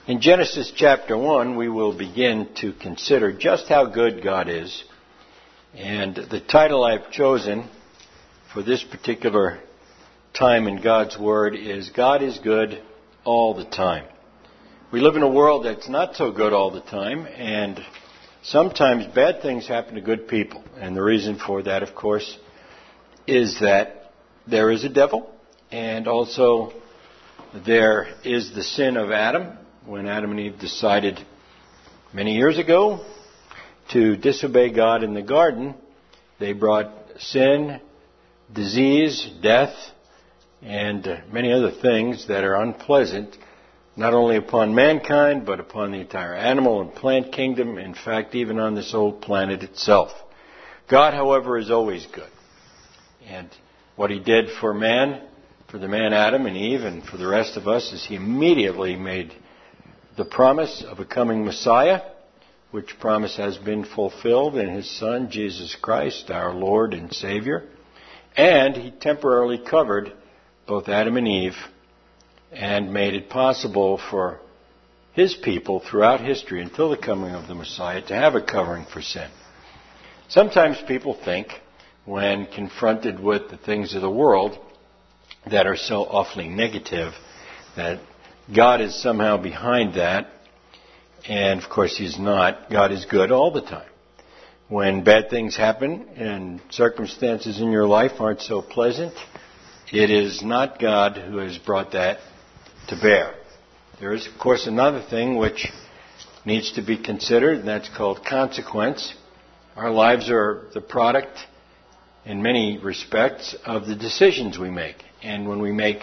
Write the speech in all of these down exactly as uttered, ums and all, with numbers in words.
In Genesis chapter one, we will begin to consider just how good God is. And the title I've chosen for this particular time in God's Word is God is good all the time. We live in a world that's not so good all the time, and sometimes bad things happen to good people. And the reason for that, of course, is that there is a devil, and also there is the sin of Adam. When Adam and Eve decided many years ago to disobey God in the garden, they brought sin, disease, death, and many other things that are unpleasant, not only upon mankind, but upon the entire animal and plant kingdom, in fact, even on this old planet itself. God, however, is always good. And what He did for man, for the man Adam and Eve, and for the rest of us, is He immediately made the promise of a coming Messiah, which promise has been fulfilled in His Son, Jesus Christ, our Lord and Savior. And He temporarily covered both Adam and Eve and made it possible for His people throughout history until the coming of the Messiah to have a covering for sin. Sometimes people think, when confronted with the things of the world that are so awfully negative, that God is somehow behind that. And, of course, He's not. God is good all the time. When bad things happen and circumstances in your life aren't so pleasant, it is not God who has brought that to bear. There is, of course, another thing which needs to be considered, and that's called consequence. Our lives are the product, in many respects, of the decisions we make. And when we make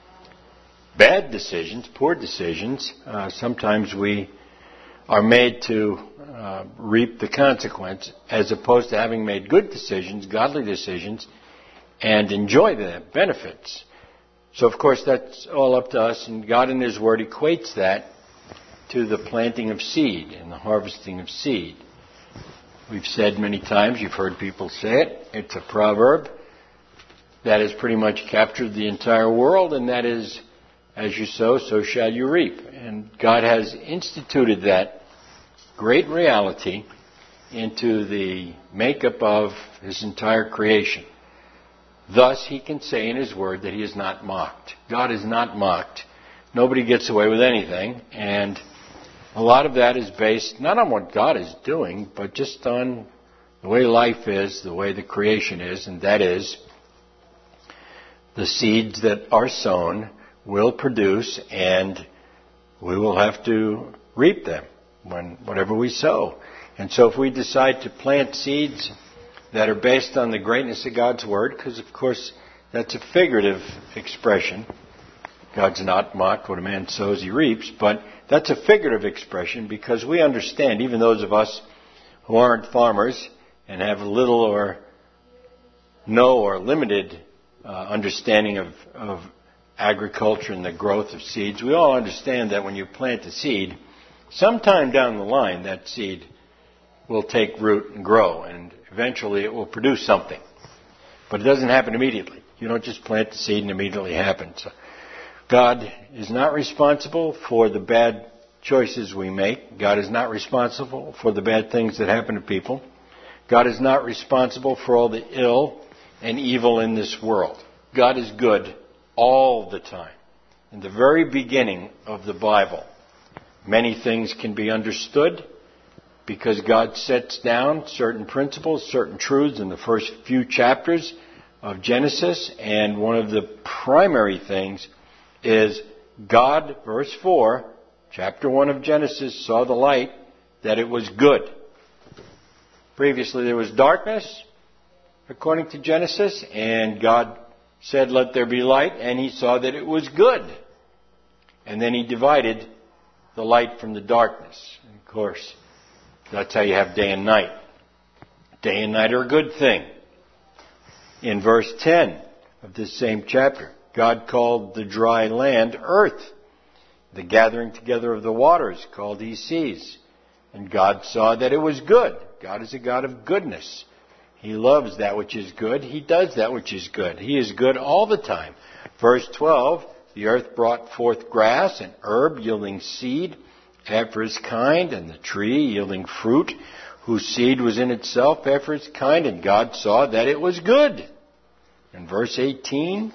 bad decisions, poor decisions, uh, sometimes we are made to uh, reap the consequence, as opposed to having made good decisions, godly decisions, and enjoy the benefits. So, of course, that's all up to us, and God in His Word equates that to the planting of seed and the harvesting of seed. We've said many times, you've heard people say it, it's a proverb that has pretty much captured the entire world, and that is, as you sow, so shall you reap. And God has instituted that great reality into the makeup of His entire creation. Thus, He can say in His Word that He is not mocked. God is not mocked. Nobody gets away with anything. And a lot of that is based not on what God is doing, but just on the way life is, the way the creation is, and that is the seeds that are sown will produce, and we will have to reap them when whatever we sow. And so if we decide to plant seeds that are based on the greatness of God's Word, because of course that's a figurative expression. God's not mocked. What a man sows, he reaps. But that's a figurative expression because we understand, even those of us who aren't farmers and have little or no or limited uh, understanding of, of agriculture and the growth of seeds, we all understand that when you plant a seed, sometime down the line that seed will take root and grow, and eventually it will produce something. But it doesn't happen immediately. You don't just plant the seed and immediately happens. So God is not responsible for the bad choices we make. God is not responsible for the bad things that happen to people. God is not responsible for all the ill and evil in this world. God is good all the time. In the very beginning of the Bible, many things can be understood because God sets down certain principles, certain truths in the first few chapters of Genesis. And one of the primary things is God, verse four, chapter one of Genesis, saw the light, that it was good. Previously there was darkness, according to Genesis, and God said, let there be light, and He saw that it was good. And then He divided the light from the darkness. And of course, that's how you have day and night. Day and night are a good thing. In verse ten of this same chapter, God called the dry land earth. The gathering together of the waters called He seas. And God saw that it was good. God is a God of goodness. He loves that which is good. He does that which is good. He is good all the time. Verse twelve, the earth brought forth grass and herb yielding seed after his kind, and the tree yielding fruit, whose seed was in itself after its kind, and God saw that it was good. In verse eighteen,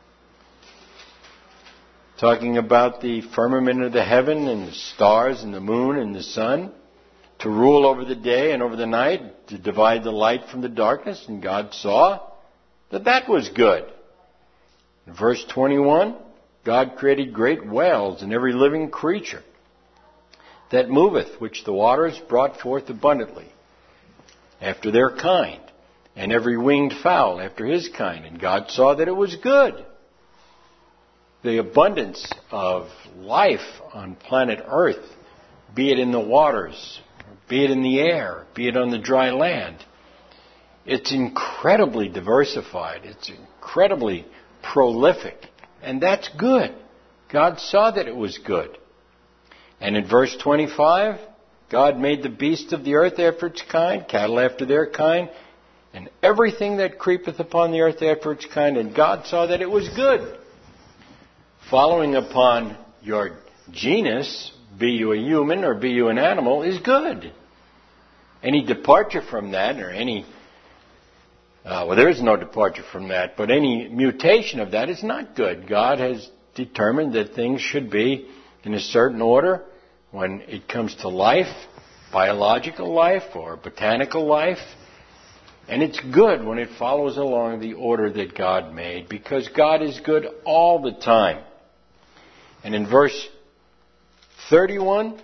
talking about the firmament of the heaven and the stars and the moon and the sun, to rule over the day and over the night, to divide the light from the darkness, and God saw that that was good. In verse twenty-one, God created great whales and every living creature that moveth, which the waters brought forth abundantly, after their kind, and every winged fowl after his kind. And God saw that it was good. The abundance of life on planet Earth, be it in the waters, be it in the air, be it on the dry land, it's incredibly diversified. It's incredibly prolific. And that's good. God saw that it was good. And in verse twenty-five, God made the beasts of the earth after its kind, cattle after their kind, and everything that creepeth upon the earth after its kind. And God saw that it was good. Following upon your genus, be you a human or be you an animal, is good. Any departure from that, or any, uh, well, there is no departure from that, but any mutation of that is not good. God has determined that things should be in a certain order when it comes to life, biological life or botanical life. And it's good when it follows along the order that God made, because God is good all the time. And in verse thirty-one,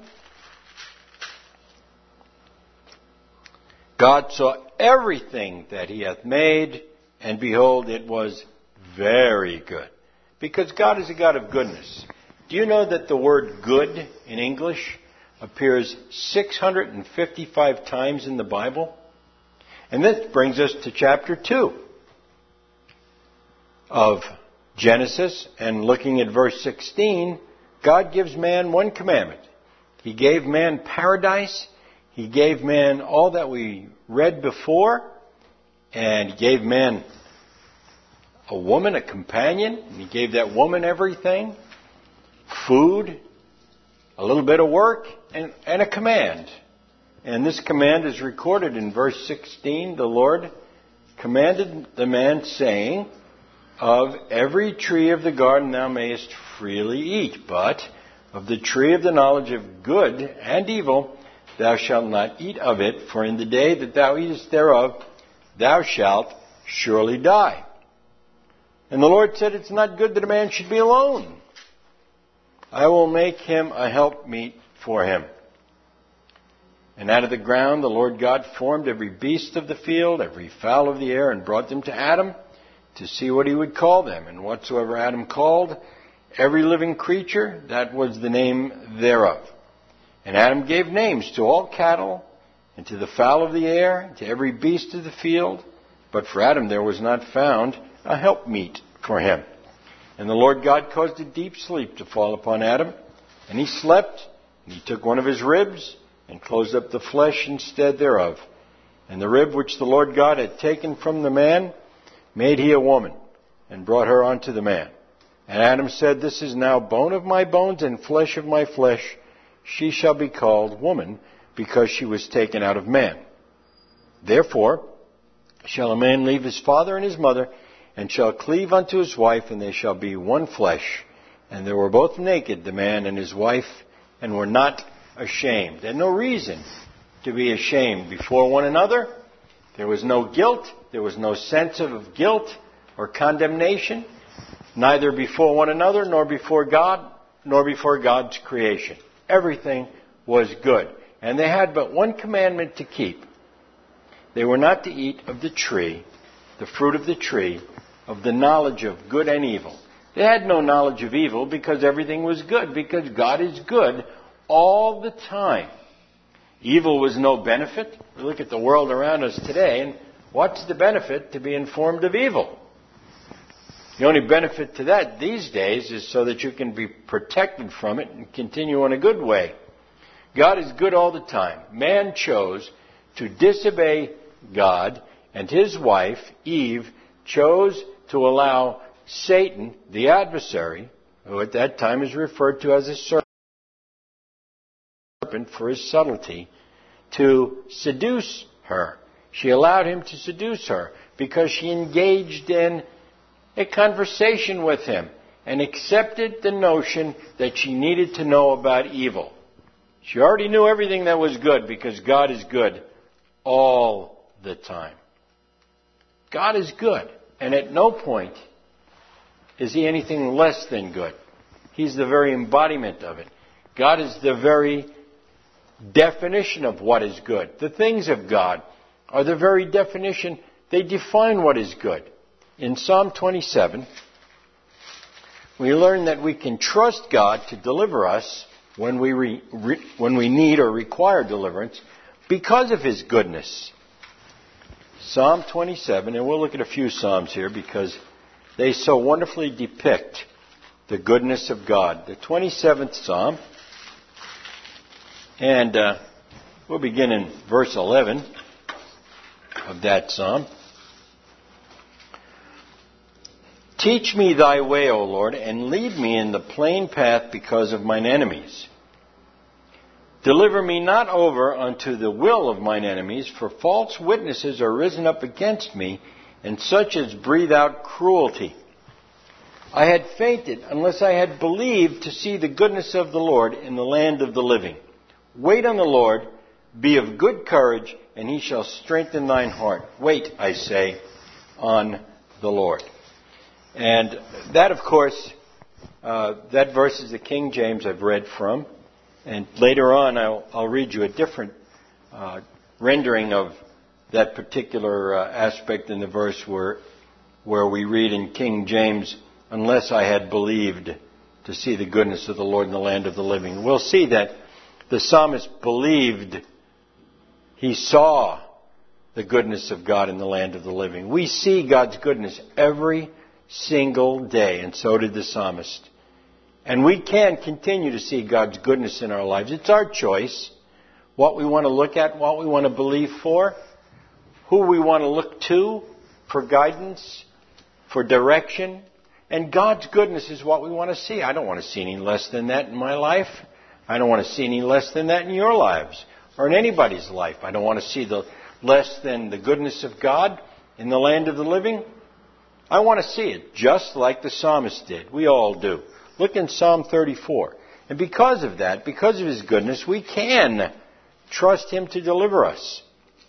God saw everything that he hath made, and behold, it was very good. Because God is a God of goodness. Do you know that the word good in English appears six hundred fifty-five times in the Bible? And this brings us to chapter two of Genesis. And looking at verse sixteen, God gives man one commandment. He gave man paradise. He gave man all that we read before. And he gave man a woman, a companion. And he gave that woman everything. Food, a little bit of work, and, and a command. And this command is recorded in verse sixteen. The Lord commanded the man, saying, of every tree of the garden thou mayest freely eat, but of the tree of the knowledge of good and evil thou shalt not eat of it, for in the day that thou eatest thereof thou shalt surely die. And the Lord said, it's not good that a man should be alone. I will make him a helpmeet for him. And out of the ground the Lord God formed every beast of the field, every fowl of the air, and brought them to Adam to see what he would call them. And whatsoever Adam called every living creature, that was the name thereof. And Adam gave names to all cattle, and to the fowl of the air, and to every beast of the field. But for Adam there was not found a helpmeet for him. And the Lord God caused a deep sleep to fall upon Adam, and he slept, and he took one of his ribs, and closed up the flesh instead thereof. And the rib which the Lord God had taken from the man, made he a woman, and brought her unto the man. And Adam said, this is now bone of my bones, and flesh of my flesh. She shall be called woman, because she was taken out of man. Therefore shall a man leave his father and his mother, and shall cleave unto his wife, and they shall be one flesh. And they were both naked, the man and his wife, and were not ashamed. And no reason to be ashamed before one another. There was no guilt. There was no sense of guilt or condemnation, neither before one another, nor before God, nor before God's creation. Everything was good. And they had but one commandment to keep. They were not to eat of the tree, the fruit of the tree, of the knowledge of good and evil. They had no knowledge of evil because everything was good, because God is good all the time. Evil was no benefit. We look at the world around us today, and what's the benefit to be informed of evil? The only benefit to that these days is so that you can be protected from it and continue on a good way. God is good all the time. Man chose to disobey God, and his wife, Eve, chose to allow Satan, the adversary who at that time is referred to as a serpent for his subtlety, to seduce her. She allowed him to seduce her because she engaged in a conversation with him and accepted the notion that she needed to know about evil. She already knew everything that was good because God is good all the time. God is good, and at no point is he anything less than good. He's the very embodiment of it. God is the very definition of what is good. The things of God are the very definition. They define what is good. In Psalm twenty-seven, we learn that we can trust God to deliver us when we re, re, when we need or require deliverance because of his goodness. Psalm twenty-seven, and we'll look at a few psalms here because they so wonderfully depict the goodness of God. The twenty-seventh Psalm, and uh, we'll begin in verse eleven of that Psalm. Teach me thy way, O Lord, and lead me in the plain path because of mine enemies. Deliver me not over unto the will of mine enemies, for false witnesses are risen up against me, and such as breathe out cruelty. I had fainted unless I had believed to see the goodness of the Lord in the land of the living. Wait on the Lord, be of good courage, and he shall strengthen thine heart. Wait, I say, on the Lord. And that, of course, uh, that verse is the King James I've read from. And later on, I'll, I'll read you a different uh, rendering of that particular uh, aspect in the verse where, where we read in King James, unless I had believed to see the goodness of the Lord in the land of the living. We'll see that the psalmist believed he saw the goodness of God in the land of the living. We see God's goodness every single day, and so did the psalmist. And we can continue to see God's goodness in our lives. It's our choice what we want to look at, what we want to believe for, who we want to look to for guidance, for direction. And God's goodness is what we want to see. I don't want to see any less than that in my life. I don't want to see any less than that in your lives or in anybody's life. I don't want to see the less than the goodness of God in the land of the living. I want to see it just like the psalmist did. We all do. Look in Psalm thirty-four. And because of that, because of his goodness, we can trust him to deliver us.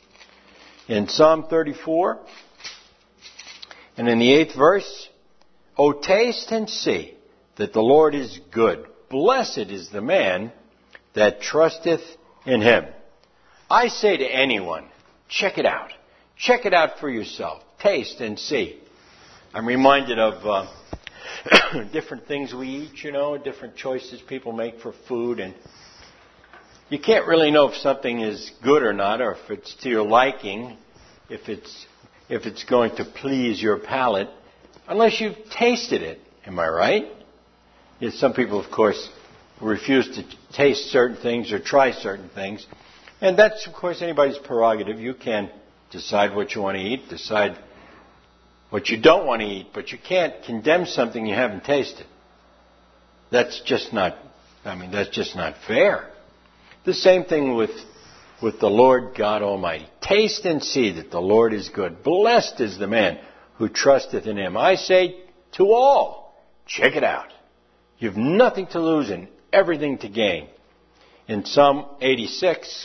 In Psalm thirty-four, and in the eighth verse, O taste and see that the Lord is good. Blessed is the man that trusteth in him. I say to anyone, check it out. Check it out for yourself. Taste and see. I'm reminded of uh, different things we eat, you know, different choices people make for food. And you can't really know if something is good or not, or if it's to your liking, if it's if it's going to please your palate, unless you've tasted it. Am I right? Yes, some people, of course, refuse to taste certain things or try certain things. And that's, of course, anybody's prerogative. You can decide what you want to eat, decide what you don't want to eat, but you can't condemn something you haven't tasted. That's just not, I mean, that's just not fair. The same thing with, with the Lord God Almighty. Taste and see that the Lord is good. Blessed is the man who trusteth in him. I say to all, check it out. You've nothing to lose and everything to gain. In Psalm eighty-six,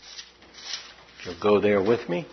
if you'll go there with me.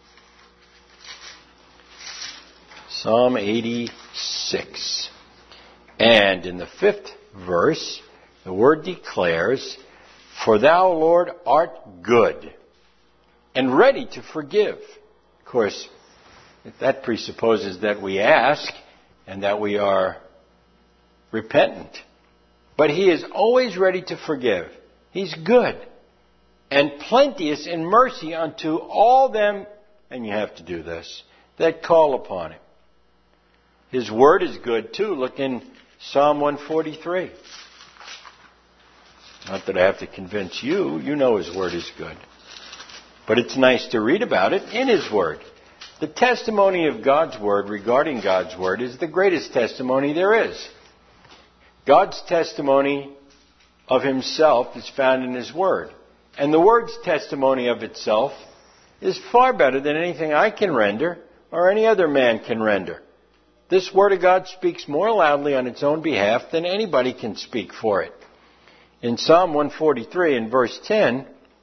Psalm eighty-six. And in the fifth verse, the word declares, For thou, Lord, art good and ready to forgive. Of course, that presupposes that we ask and that we are repentant. But he is always ready to forgive. He's good and plenteous in mercy unto all them, and you have to do this, that call upon him. His word is good too. Look in Psalm one forty-three. Not that I have to convince you. You know his word is good. But it's nice to read about it in his word. The testimony of God's word regarding God's word is the greatest testimony there is. God's testimony of himself is found in his word. And the word's testimony of itself is far better than anything I can render or any other man can render. This word of God speaks more loudly on its own behalf than anybody can speak for it. In Psalm one forty-three, in verse ten,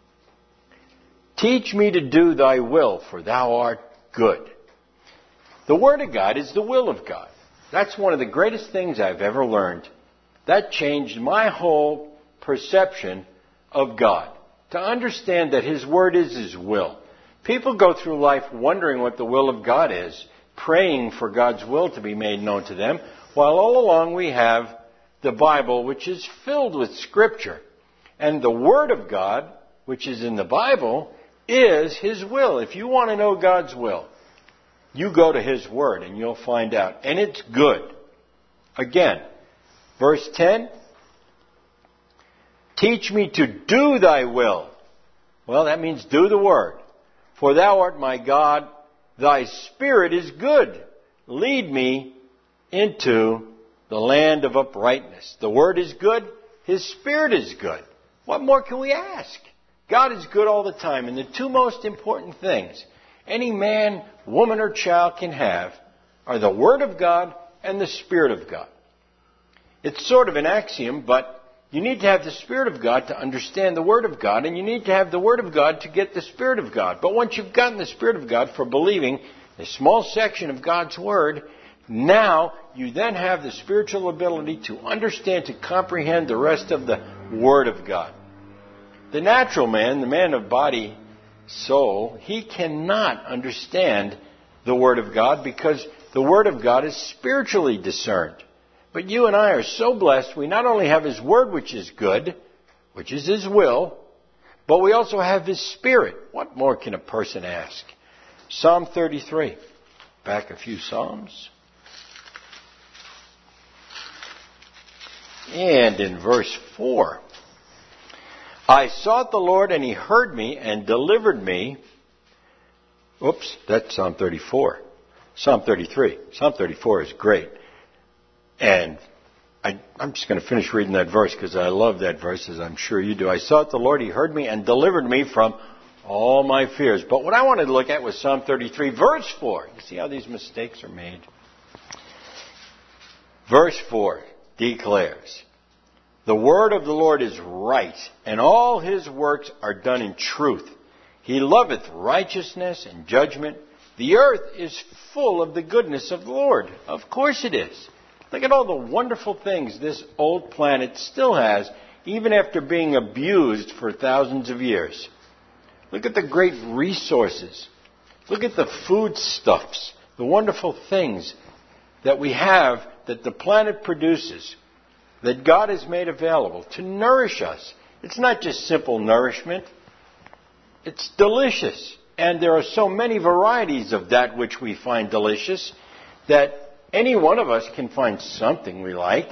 teach me to do thy will, for thou art good. The word of God is the will of God. That's one of the greatest things I've ever learned. That changed my whole perception of God. To understand that his word is his will. People go through life wondering what the will of God is, praying for God's will to be made known to them, while all along we have the Bible, which is filled with Scripture. And the Word of God, which is in the Bible, is his will. If you want to know God's will, you go to his Word and you'll find out. And it's good. Again, verse ten, teach me to do thy will. Well, that means do the Word. For thou art my God, thy Spirit is good. Lead me into the land of uprightness. The Word is good. His Spirit is good. What more can we ask? God is good all the time. And the two most important things any man, woman, or child can have are the Word of God and the Spirit of God. It's sort of an axiom, but you need to have the Spirit of God to understand the Word of God, and you need to have the Word of God to get the Spirit of God. But once you've gotten the Spirit of God for believing a small section of God's Word, now you then have the spiritual ability to understand, to comprehend the rest of the Word of God. The natural man, the man of body, soul, he cannot understand the Word of God because the Word of God is spiritually discerned. But you and I are so blessed, we not only have his Word, which is good, which is his will, but we also have his Spirit. What more can a person ask? Psalm thirty-three. Back a few Psalms. And in verse four, I sought the Lord, and he heard me and delivered me. Oops, that's Psalm thirty-four. Psalm thirty-three. Psalm thirty-four is great. And I, I'm just going to finish reading that verse because I love that verse, as I'm sure you do. I sought the Lord, he heard me and delivered me from all my fears. But what I wanted to look at was Psalm thirty-three, verse four. You see how these mistakes are made? Verse four declares, the word of the Lord is right, and all his works are done in truth. He loveth righteousness and judgment. The earth is full of the goodness of the Lord. Of course it is. Look at all the wonderful things this old planet still has, even after being abused for thousands of years. Look at the great resources. Look at the foodstuffs, the wonderful things that we have that the planet produces, that God has made available to nourish us. It's not just simple nourishment. It's delicious. And there are so many varieties of that which we find delicious that any one of us can find something we like.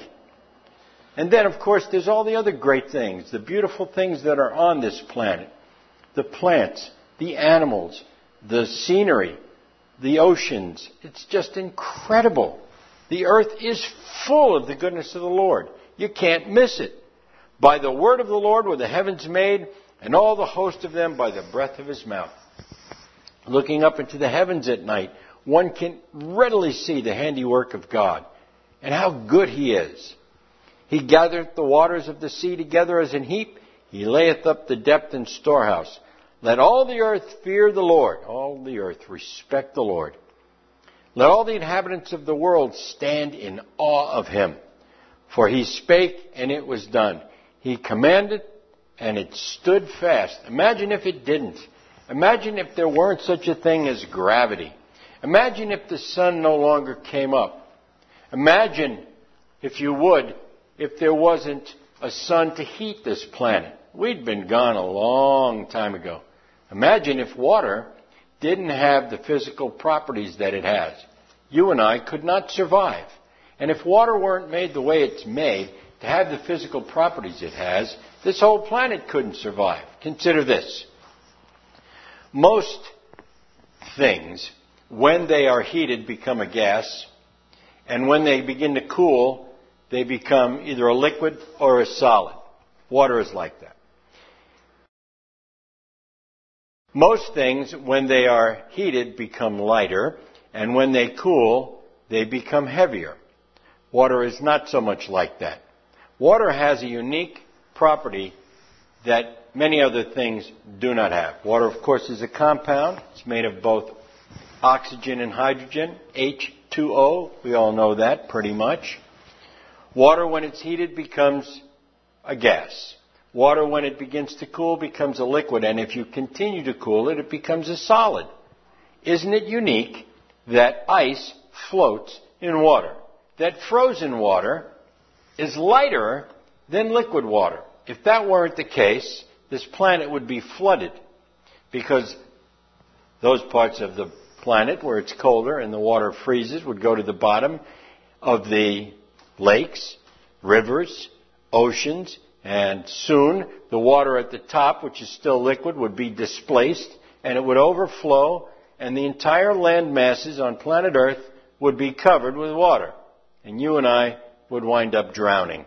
And then, of course, there's all the other great things, the beautiful things that are on this planet. The plants, the animals, the scenery, the oceans. It's just incredible. The earth is full of the goodness of the Lord. You can't miss it. By the word of the Lord were the heavens made, and all the host of them by the breath of his mouth. Looking up into the heavens at night, one can readily see the handiwork of God and how good he is. He gathereth the waters of the sea together as an heap. He layeth up the depth in storehouse. Let all the earth fear the Lord. All the earth respect the Lord. Let all the inhabitants of the world stand in awe of him. For he spake, and it was done. He commanded, and it stood fast. Imagine if it didn't. Imagine if there weren't such a thing as gravity. Imagine if the sun no longer came up. Imagine, if you would, if there wasn't a sun to heat this planet. We'd been gone a long time ago. Imagine if water didn't have the physical properties that it has. You and I could not survive. And if water weren't made the way it's made, to have the physical properties it has, this whole planet couldn't survive. Consider this. Most things, when they are heated, become a gas. And when they begin to cool, they become either a liquid or a solid. Water is like that. Most things, when they are heated, become lighter, and when they cool, they become heavier. Water is not so much like that. Water has a unique property that many other things do not have. Water, of course, is a compound. It's made of both oxygen and hydrogen, H two O. We all know that pretty much. Water, when it's heated, becomes a gas. Water, when it begins to cool, becomes a liquid. And if you continue to cool it, it becomes a solid. Isn't it unique that ice floats in water? That frozen water is lighter than liquid water. If that weren't the case, this planet would be flooded, because those parts of the planet where it's colder and the water freezes would go to the bottom of the lakes, rivers, oceans, and soon the water at the top, which is still liquid, would be displaced, and it would overflow, and the entire land masses on planet Earth would be covered with water. And you and I would wind up drowning.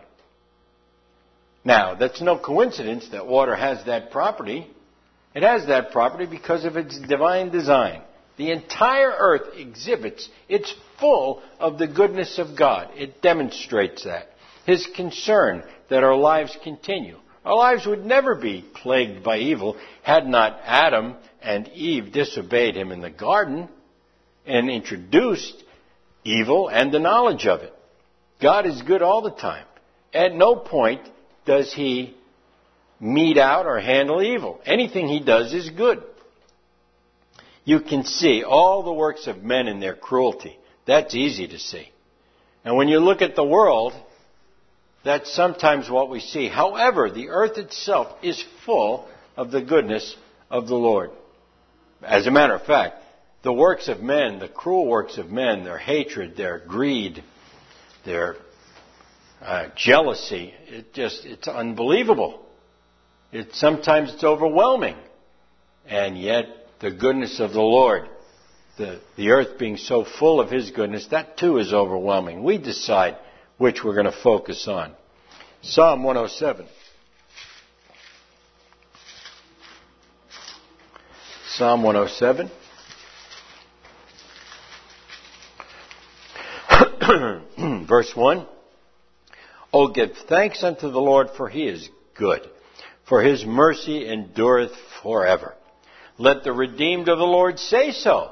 Now, that's no coincidence that water has that property. It has that property because of its divine design. The entire earth exhibits, it's full of the goodness of God. It demonstrates that. His concern that our lives continue. Our lives would never be plagued by evil had not Adam and Eve disobeyed him in the garden and introduced evil and the knowledge of it. God is good all the time. At no point does he mete out or handle evil. Anything he does is good. You can see all the works of men in their cruelty. That's easy to see. And when you look at the world, that's sometimes what we see. However, the earth itself is full of the goodness of the Lord. As a matter of fact, the works of men, the cruel works of men, their hatred, their greed, their uh, jealousy, it just, it's unbelievable. It, sometimes it's overwhelming. And yet, the goodness of the Lord, the, the earth being so full of His goodness, that too is overwhelming. We decide which we're going to focus on. Psalm one oh seven. Psalm one oh seven. Verse one. Oh, give thanks unto the Lord, for He is good, for His mercy endureth forever. Let the redeemed of the Lord say so,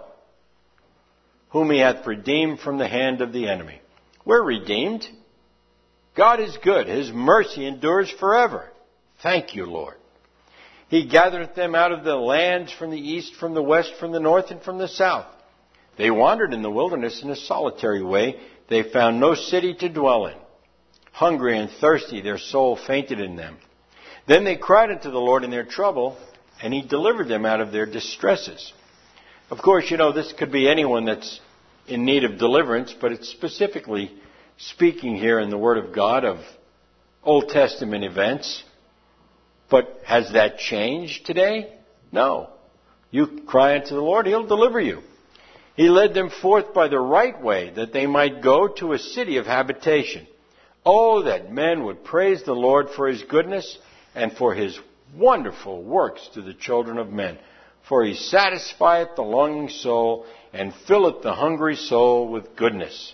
whom He hath redeemed from the hand of the enemy. We're redeemed. God is good. His mercy endures forever. Thank you, Lord. He gathereth them out of the lands from the east, from the west, from the north, and from the south. They wandered in the wilderness in a solitary way. They found no city to dwell in. Hungry and thirsty, their soul fainted in them. Then they cried unto the Lord in their trouble, and He delivered them out of their distresses. Of course, you know, this could be anyone that's in need of deliverance, but it's specifically speaking here in the Word of God of Old Testament events. But has that changed today? No. You cry unto the Lord, He'll deliver you. He led them forth by the right way, that they might go to a city of habitation. Oh, that men would praise the Lord for His goodness and for His wonderful works to the children of men. For He satisfieth the longing soul and filleth the hungry soul with goodness.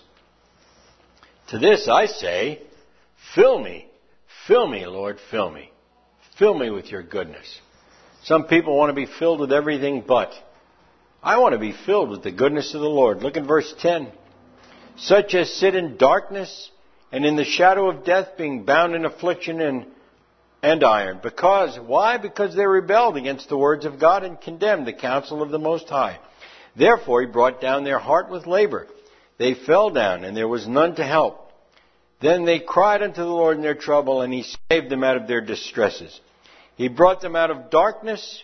To this I say, fill me, fill me, Lord, fill me. Fill me with your goodness. Some people want to be filled with everything but. I want to be filled with the goodness of the Lord. Look at verse ten. Such as sit in darkness and in the shadow of death, being bound in affliction and, and iron. Because, why? Because they rebelled against the words of God and condemned the counsel of the Most High. Therefore He brought down their heart with labor. They fell down, and there was none to help. Then they cried unto the Lord in their trouble, and He saved them out of their distresses. He brought them out of darkness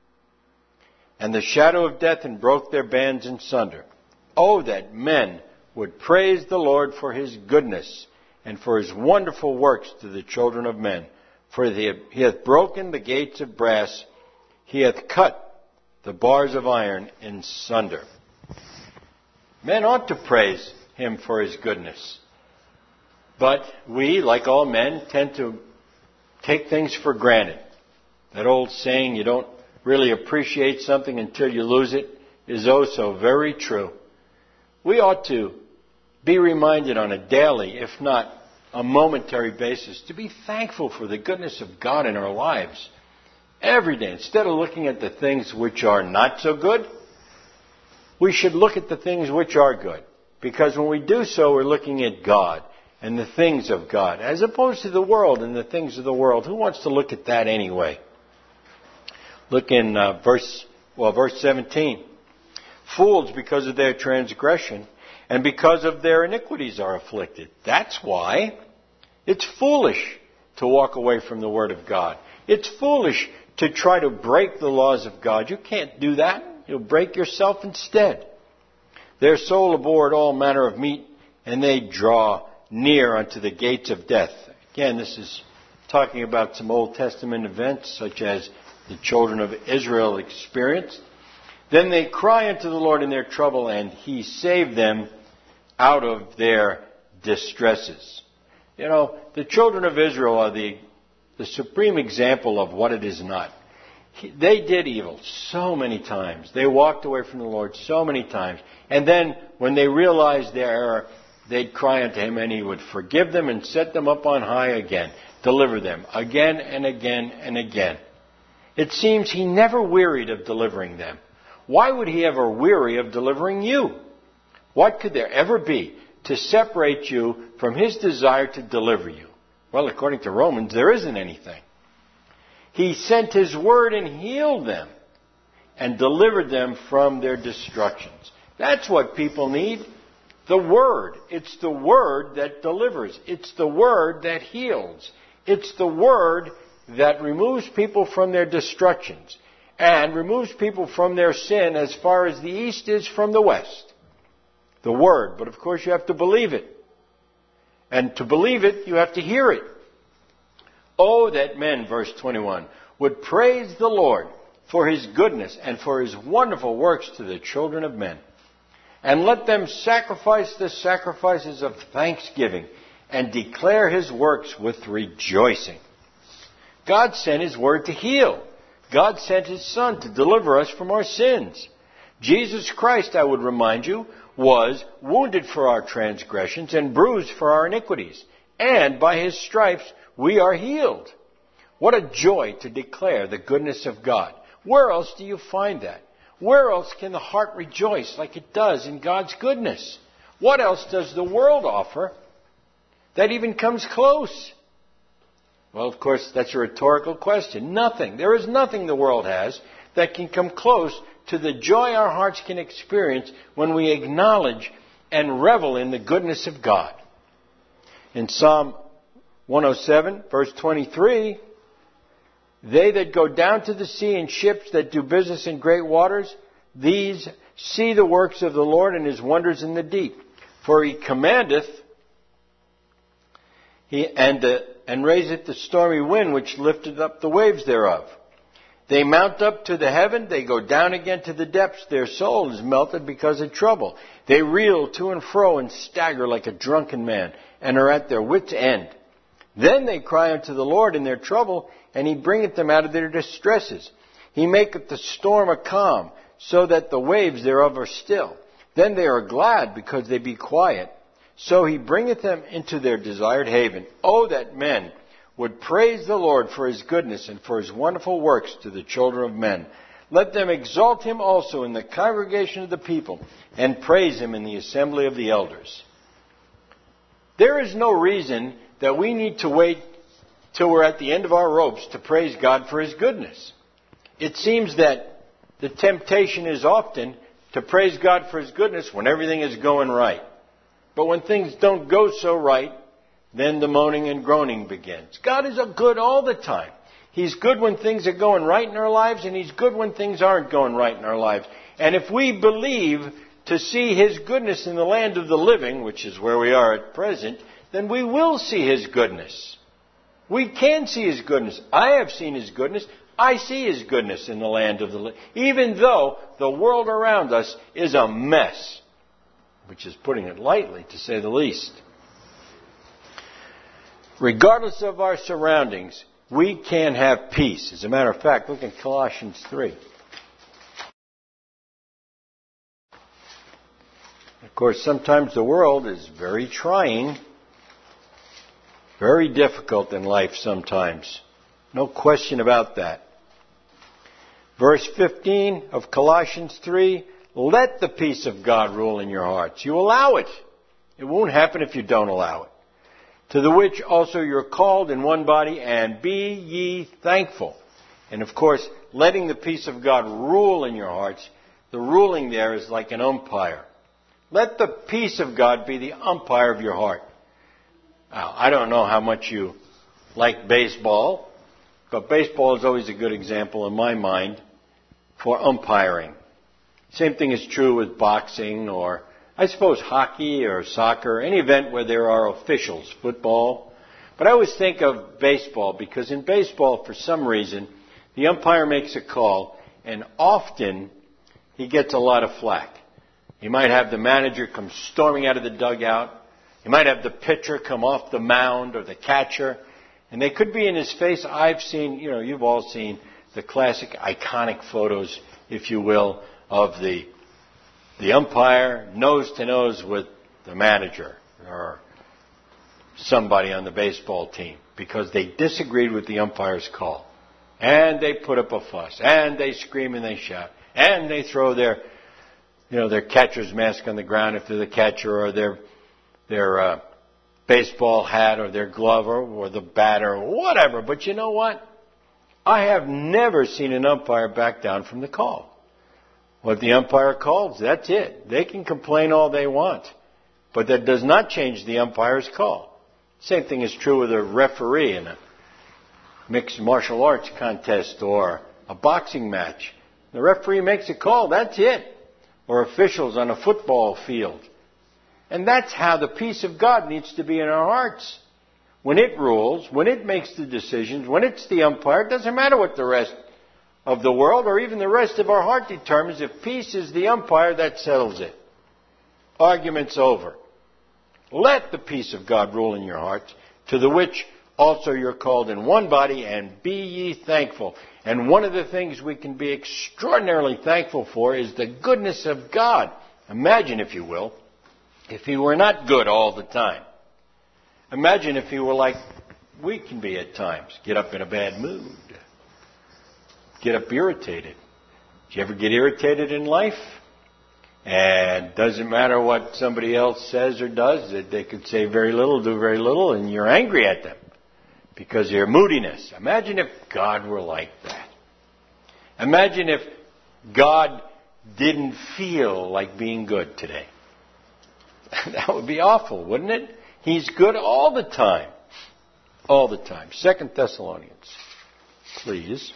and the shadow of death, and broke their bands in sunder. Oh, that men would praise the Lord for His goodness and for His wonderful works to the children of men. For He hath broken the gates of brass, He hath cut the bars of iron in sunder. Men ought to praise Him for His goodness. But we, like all men, tend to take things for granted. That old saying, you don't really appreciate something until you lose it, is oh so very true. We ought to be reminded on a daily, if not a momentary basis, to be thankful for the goodness of God in our lives. Every day, instead of looking at the things which are not so good, we should look at the things which are good. Because when we do so, we're looking at God and the things of God, as opposed to the world and the things of the world. Who wants to look at that anyway? Look in uh, verse, well, verse seventeen. Fools, because of their transgression and because of their iniquities, are afflicted. That's why it's foolish to walk away from the Word of God. It's foolish to try to break the laws of God. You can't do that. You'll break yourself instead. Their soul abhorred all manner of meat, and they draw near unto the gates of death. Again, this is talking about some Old Testament events, such as the children of Israel experienced. Then they cry unto the Lord in their trouble, and He saved them out of their distresses. You know, the children of Israel are the, the supreme example of what it is not. They did evil so many times. They walked away from the Lord so many times. And then when they realized their error, they'd cry unto Him, and He would forgive them and set them up on high again, deliver them again and again and again. It seems He never wearied of delivering them. Why would He ever weary of delivering you? What could there ever be to separate you from His desire to deliver you? Well, according to Romans, there isn't anything. He sent His word and healed them and delivered them from their destructions. That's what people need. The Word. It's the Word that delivers. It's the Word that heals. It's the Word that removes people from their destructions and removes people from their sin as far as the east is from the west. The Word. But of course you have to believe it. And to believe it, you have to hear it. Oh, that men, verse twenty-one, would praise the Lord for His goodness and for His wonderful works to the children of men. And let them sacrifice the sacrifices of thanksgiving and declare His works with rejoicing. God sent His word to heal. God sent His Son to deliver us from our sins. Jesus Christ, I would remind you, was wounded for our transgressions and bruised for our iniquities. And by His stripes we are healed. What a joy to declare the goodness of God. Where else do you find that? Where else can the heart rejoice like it does in God's goodness? What else does the world offer that even comes close? Well, of course, that's a rhetorical question. Nothing. There is nothing the world has that can come close to the joy our hearts can experience when we acknowledge and revel in the goodness of God. In Psalm one oh seven, verse twenty-three, they that go down to the sea in ships that do business in great waters, these see the works of the Lord and His wonders in the deep. For He commandeth he, and, uh, and raiseth the stormy wind which lifteth up the waves thereof. They mount up to the heaven, they go down again to the depths. Their soul is melted because of trouble. They reel to and fro and stagger like a drunken man, and are at their wits' end. Then they cry unto the Lord in their trouble, and He bringeth them out of their distresses. He maketh the storm a calm, so that the waves thereof are still. Then they are glad, because they be quiet. So He bringeth them into their desired haven. Oh, that men would praise the Lord for His goodness and for His wonderful works to the children of men. Let them exalt Him also in the congregation of the people, and praise Him in the assembly of the elders. There is no reason that we need to wait till we're at the end of our ropes to praise God for His goodness. It seems that the temptation is often to praise God for His goodness when everything is going right. But when things don't go so right, then the moaning and groaning begins. God is good all the time. He's good when things are going right in our lives, and He's good when things aren't going right in our lives. And if we believe to see His goodness in the land of the living, which is where we are at present, then we will see His goodness. We can see His goodness. I have seen His goodness. I see His goodness in the land of the living, even though the world around us is a mess, which is putting it lightly, to say the least. regardless of our surroundings, we can have peace. As a matter of fact, look at Colossians three. Of course, sometimes the world is very trying, very difficult in life sometimes. No question about that. Verse fifteen of Colossians three, let the peace of God rule in your hearts. You allow it. It won't happen if you don't allow it. To the which also you're called in one body, and be ye thankful. And of course, letting the peace of God rule in your hearts, the ruling there is like an umpire. Let the peace of God be the umpire of your heart. Now, I don't know how much you like baseball, but baseball is always a good example in my mind for umpiring. Same thing is true with boxing or, I suppose, hockey or soccer, any event where there are officials, football. But I always think of baseball because in baseball, for some reason, the umpire makes a call and often he gets a lot of flack. He might have the manager come storming out of the dugout. He might have the pitcher come off the mound or the catcher. And they could be in his face. I've seen, you know, you've all seen the classic iconic photos, if you will, of the the umpire nose to nose with the manager or somebody on the baseball team because they disagreed with the umpire's call. And they put up a fuss. And they scream and they shout. And they throw their, you know, their catcher's mask on the ground if they're the catcher, or their their uh, baseball hat or their glove or, or the bat or whatever. But you know what? I have never seen an umpire back down from the call. What the umpire calls, that's it. They can complain all they want. But that does not change the umpire's call. Same thing is true with a referee in a mixed martial arts contest or a boxing match. The referee makes a call, that's it. Or officials on a football field. And that's how the peace of God needs to be in our hearts. When it rules, when it makes the decisions, when it's the umpire, it doesn't matter what the rest of the world or even the rest of our heart determines. If peace is the umpire, that settles it. Argument's over. Let the peace of God rule in your hearts, to the which also you're called in one body, and be ye thankful. And one of the things we can be extraordinarily thankful for is the goodness of God. Imagine, if you will, if He were not good all the time. Imagine if He were like we can be at times. Get up in a bad mood. Get up irritated. Do you ever get irritated in life? And doesn't matter what somebody else says or does, that they could say very little, do very little, and you're angry at them because of their moodiness. Imagine if God were like that. Imagine if God didn't feel like being good today. That would be awful, wouldn't it? He's good all the time. All the time. Second Thessalonians, please.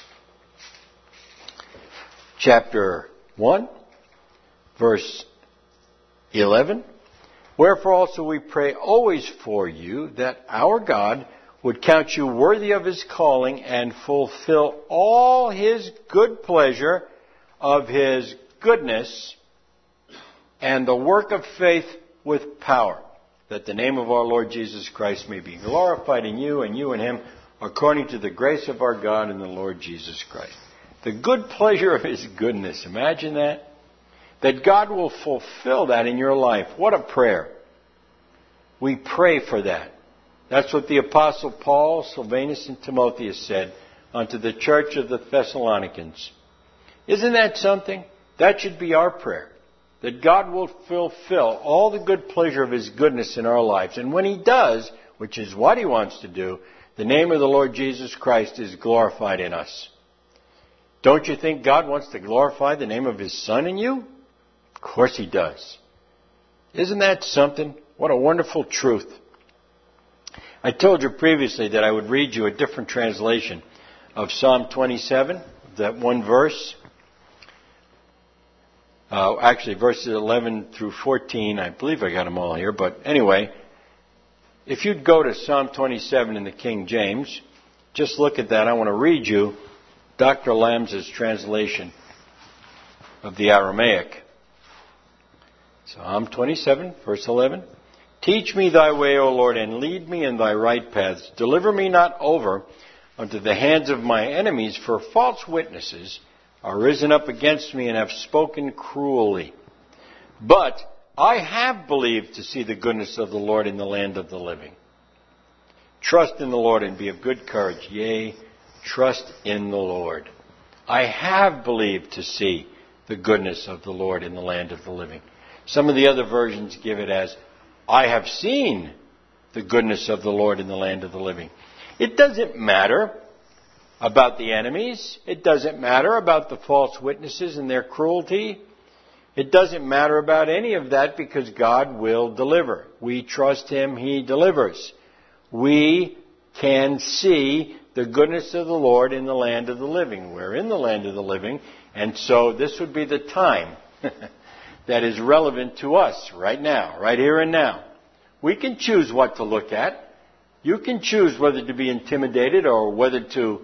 Chapter one, verse eleven. Wherefore also we pray always for you, that our God would count you worthy of His calling and fulfill all His good pleasure of His goodness and the work of faith with power, that the name of our Lord Jesus Christ may be glorified in you and you in Him, according to the grace of our God and the Lord Jesus Christ. The good pleasure of His goodness. Imagine that. That God will fulfill that in your life. What a prayer. We pray for that. That's what the Apostle Paul, Silvanus, and Timotheus said unto the church of the Thessalonians. Isn't that something? That should be our prayer. That God will fulfill all the good pleasure of His goodness in our lives. And when He does, which is what He wants to do, the name of the Lord Jesus Christ is glorified in us. Don't you think God wants to glorify the name of His Son in you? Of course He does. Isn't that something? What a wonderful truth. I told you previously that I would read you a different translation of Psalm twenty-seven, that one verse. Uh, actually, verses eleven through fourteen. I believe I got them all here. But anyway, if you'd go to Psalm twenty-seven in the King James, just look at that. I want to read you Doctor Lamb's translation of the Aramaic. Psalm twenty-seven, verse eleven. Teach me thy way, O Lord, and lead me in thy right paths. Deliver me not over unto the hands of my enemies, for false witnesses are risen up against me and have spoken cruelly. But I have believed to see the goodness of the Lord in the land of the living. Trust in the Lord and be of good courage. Yea, trust in the Lord. I have believed to see the goodness of the Lord in the land of the living. Some of the other versions give it as, I have seen the goodness of the Lord in the land of the living. It doesn't matter about the enemies. It doesn't matter about the false witnesses and their cruelty. It doesn't matter about any of that because God will deliver. We trust Him, He delivers. We can see the goodness of the Lord in the land of the living. We're in the land of the living, and so this would be the time that is relevant to us right now, right here and now. We can choose what to look at. You can choose whether to be intimidated or whether to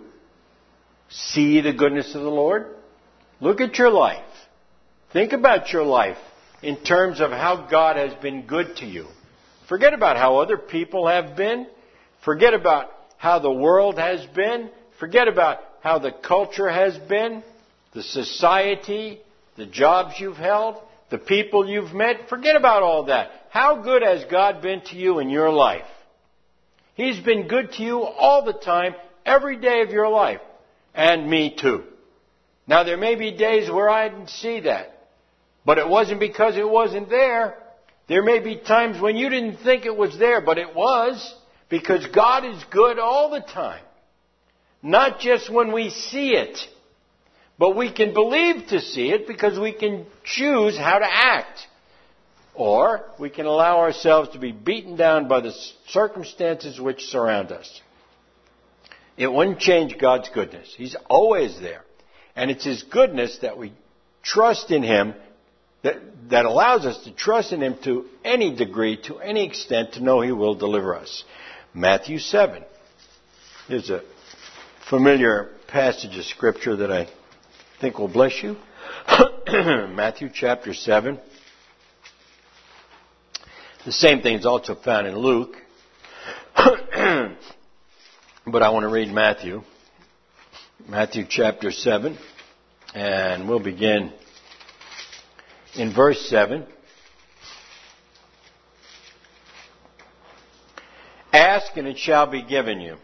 see the goodness of the Lord. Look at your life. Think about your life in terms of how God has been good to you. Forget about how other people have been. Forget about how the world has been. Forget about how the culture has been, the society, the jobs you've held, the people you've met. Forget about all that. How good has God been to you in your life? He's been good to you all the time, every day of your life. And me too. Now there may be days where I didn't see that. But it wasn't because it wasn't there. There may be times when you didn't think it was there, but it was. Because God is good all the time. Not just when we see it. But we can believe to see it because we can choose how to act. Or we can allow ourselves to be beaten down by the circumstances which surround us. It wouldn't change God's goodness. He's always there. And it's His goodness that we trust in Him, that, that allows us to trust in Him to any degree, to any extent, to know He will deliver us. Matthew seven is a familiar passage of Scripture that I think will bless you. Matthew chapter seven. The same thing is also found in Luke. But I want to read Matthew. Matthew chapter seven. And we'll begin in verse seven. Ask and it shall be given you.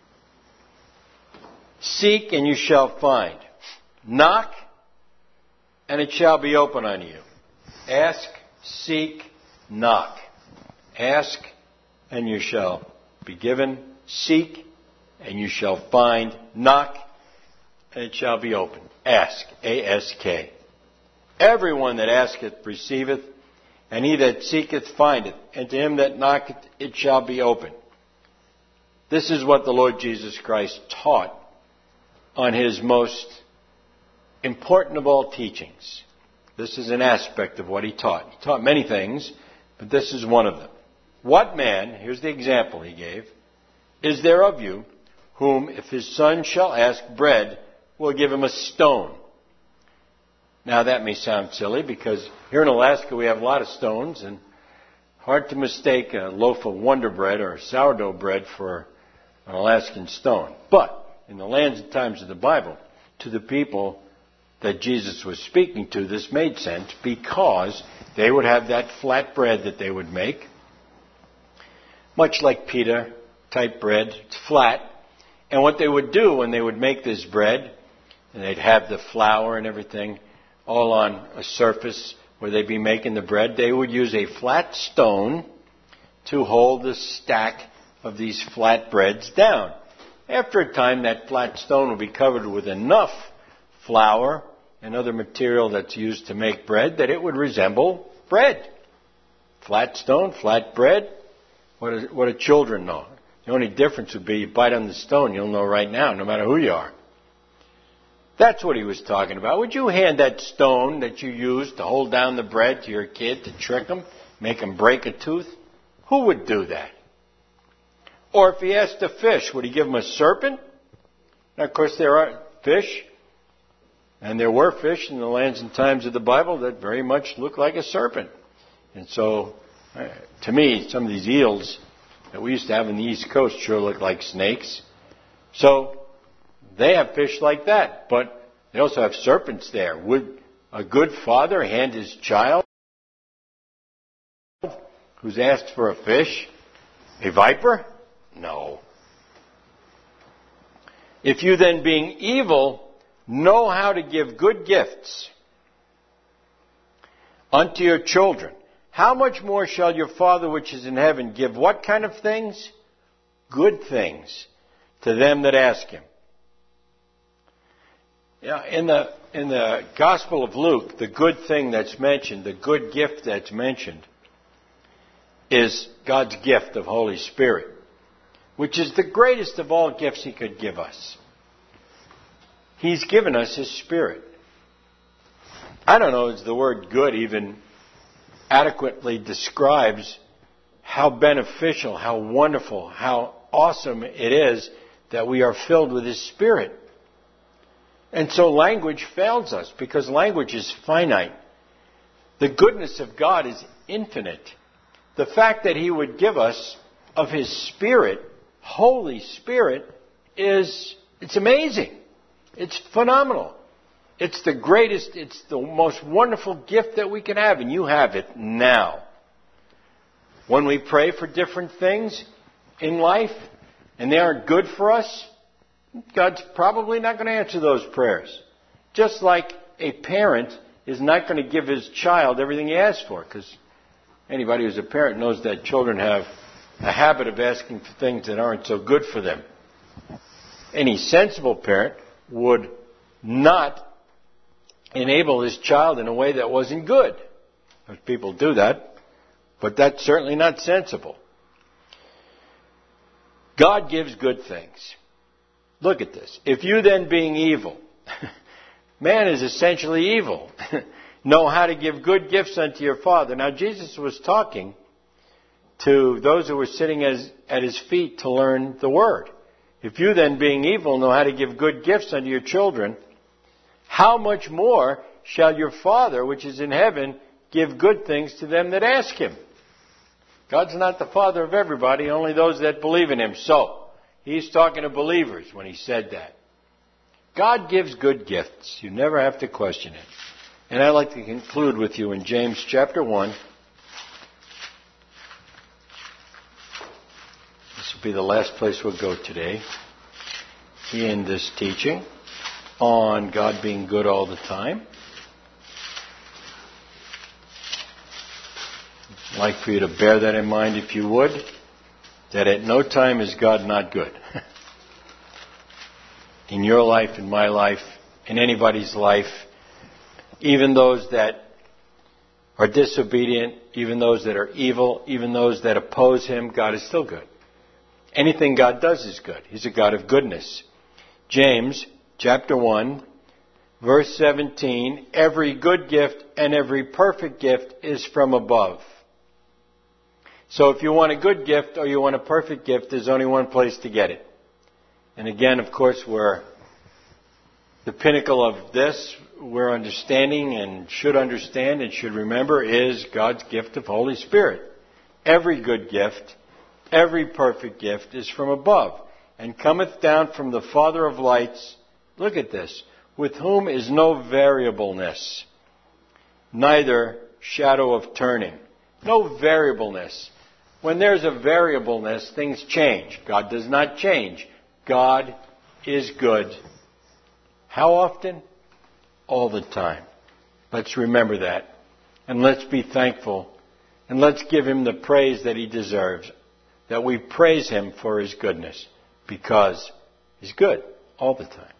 Seek and you shall find. Knock and it shall be open unto you. Ask, seek, knock. Ask and you shall be given. Seek and you shall find. Knock and it shall be open. Ask, A S K. Everyone that asketh receiveth, and he that seeketh findeth, and to him that knocketh it shall be open. This is what the Lord Jesus Christ taught on His most important of all teachings. This is an aspect of what He taught. He taught many things, but this is one of them. What man, here's the example He gave, is there of you whom, if his son shall ask bread, will give him a stone? Now that may sound silly because here in Alaska we have a lot of stones and hard to mistake a loaf of Wonder Bread or sourdough bread for an Alaskan stone. But in the lands and times of the Bible, to the people that Jesus was speaking to, this made sense because they would have that flat bread that they would make, much like pita type bread. It's flat. And what they would do when they would make this bread, and they'd have the flour and everything all on a surface where they'd be making the bread, they would use a flat stone to hold the stack of these flat breads down. After a time, that flat stone will be covered with enough flour and other material that's used to make bread that it would resemble bread. Flat stone, flat bread. What do, what do children know? The only difference would be you bite on the stone, you'll know right now, no matter who you are. That's what he was talking about. Would you hand that stone that you used to hold down the bread to your kid to trick him, make him break a tooth? Who would do that? Or if he asked a fish, would he give him a serpent? Now, of course, there are fish, and there were fish in the lands and times of the Bible that very much looked like a serpent. And so Uh, to me, some of these eels that we used to have on the East Coast sure look like snakes. So they have fish like that, but they also have serpents there. Would a good father hand his child who's asked for a fish a viper? No. If you then, being evil, know how to give good gifts unto your children, how much more shall your Father which is in heaven give what kind of things? Good things to them that ask Him. Yeah, in the in the Gospel of Luke, the good thing that's mentioned, the good gift that's mentioned, is God's gift of Holy Spirit, which is the greatest of all gifts He could give us. He's given us His Spirit. I don't know if the word good even adequately describes how beneficial, how wonderful, how awesome it is that we are filled with His Spirit. And so language fails us because language is finite. The goodness of God is infinite. The fact that He would give us of His Spirit, Holy Spirit, is, it's amazing. It's phenomenal. It's the greatest, it's the most wonderful gift that we can have, and you have it now. When we pray for different things in life, and they aren't good for us, God's probably not going to answer those prayers. Just like a parent is not going to give his child everything he asks for, because anybody who's a parent knows that children have a habit of asking for things that aren't so good for them. Any sensible parent would not enable his child in a way that wasn't good. Most people do that, but that's certainly not sensible. God gives good things. Look at this. If you then, being evil, man is essentially evil, know how to give good gifts unto your Father. Now, Jesus was talking to those who were sitting as, at His feet to learn the Word. If you then, being evil, know how to give good gifts unto your children, how much more shall your Father, which is in heaven, give good things to them that ask Him? God's not the Father of everybody, only those that believe in Him. So, He's talking to believers when He said that. God gives good gifts. You never have to question it. And I'd like to conclude with you in James chapter one. This will be the last place we'll go today in this teaching on God being good all the time. I'd like for you to bear that in mind, if you would, that at no time is God not good. In your life, in my life, in anybody's life, even those that are disobedient, even those that are evil, even those that oppose Him, God is still good. Anything God does is good. He's a God of goodness. James chapter one, verse seventeen, every good gift and every perfect gift is from above. So if you want a good gift or you want a perfect gift, there's only one place to get it. And again, of course, we're the pinnacle of this, we're understanding and should understand and should remember is God's gift of Holy Spirit. Every good gift, every perfect gift is from above, and cometh down from the Father of lights. Look at this. With whom is no variableness, neither shadow of turning. No variableness. When there's a variableness, things change. God does not change. God is good. How often? All the time. Let's remember that. And let's be thankful. And let's give Him the praise that He deserves. That we praise Him for His goodness. Because He's good all the time.